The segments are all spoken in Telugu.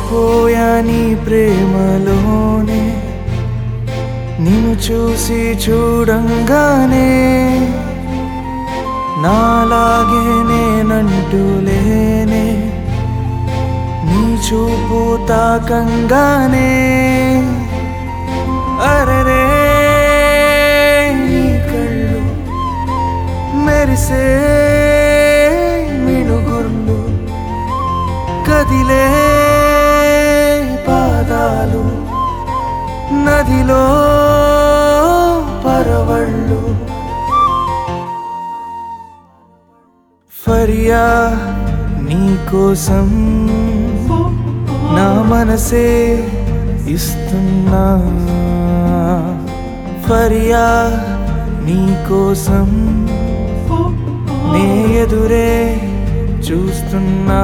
పడిపోయా నీ ప్రేమలోనే నిన్ను చూసి చూడంగానే నాలాగే నేనంటూ లేనే నీ చూపు తాకంగానే అరెరే నీ కళ్ళు మెరిసే మినుగుర్లు కదిలే పాదాలు నదిలో పరవళ్ళు ఫరియా నీకోసం నా మనసే ఇస్తున్నా ఫరియా నీకోసం నే ఎదురే చూస్తున్నా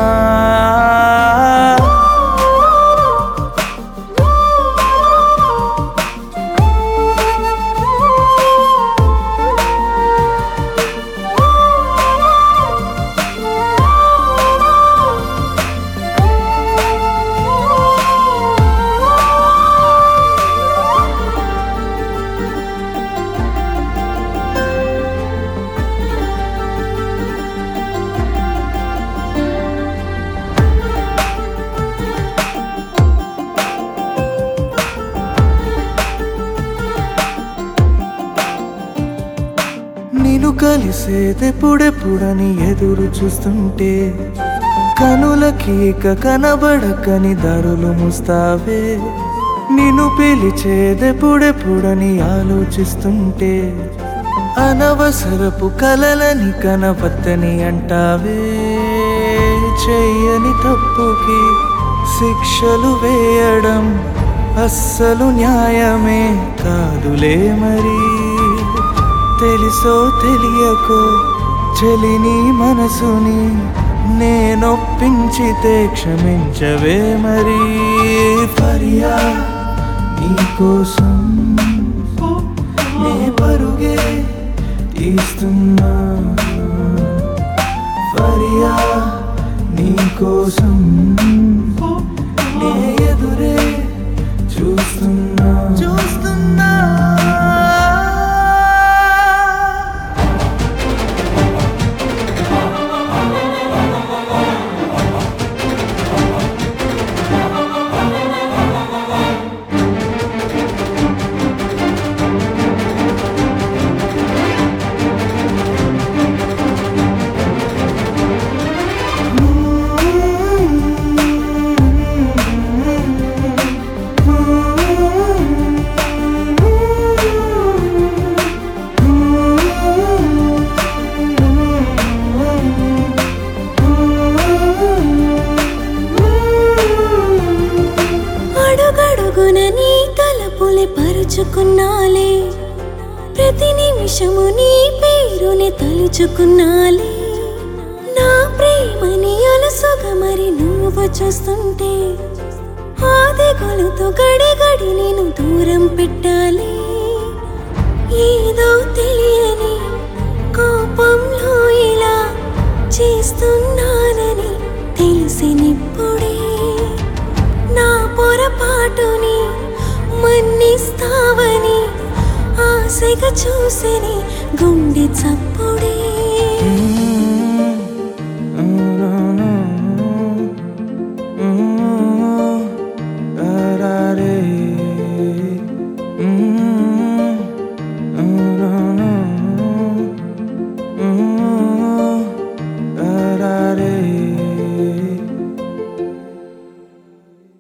నిన్ను కలిసేదెప్పుడెప్పుడని ఎదురు చూస్తుంటే కనులకి కనబడకని దారులు ముస్తావే నిన్ను పిలిచేదెప్పుడెప్పుడని ఆలోచిస్తుంటే అనవసరపు కలలని కనవద్దని అంటావే చెయ్యని తప్పుకి శిక్షలు వేయడం అస్సలు న్యాయమే కాదులే మరి తెలుసో తెలియకో చెలిని మనసుని నేనొప్పించితే క్షమించవే మరి ఫరియా నీకోసం నే పరుగే తీస్తున్నా ఫరియా నీకోసం నే ఎదురే చూస్తున్నా నీ తలపులే పరుచుకున్నాలే ప్రతి నిమిషము నీ పేరుని తలుచుకున్నాలే నా ప్రేమని అలసుగా మరి నువ్వు చూస్తుంటే ఆది గొలుతో గడి గడి నేను దూరం పెట్టాలి ఏదో తెలియని కోపంలో ఇలా చేస్తున్నానని తెలిసినిప్పుడే నా పొరపాటుని మన్నిస్తావని ఆశగా చూసిని గుండె చప్పుడే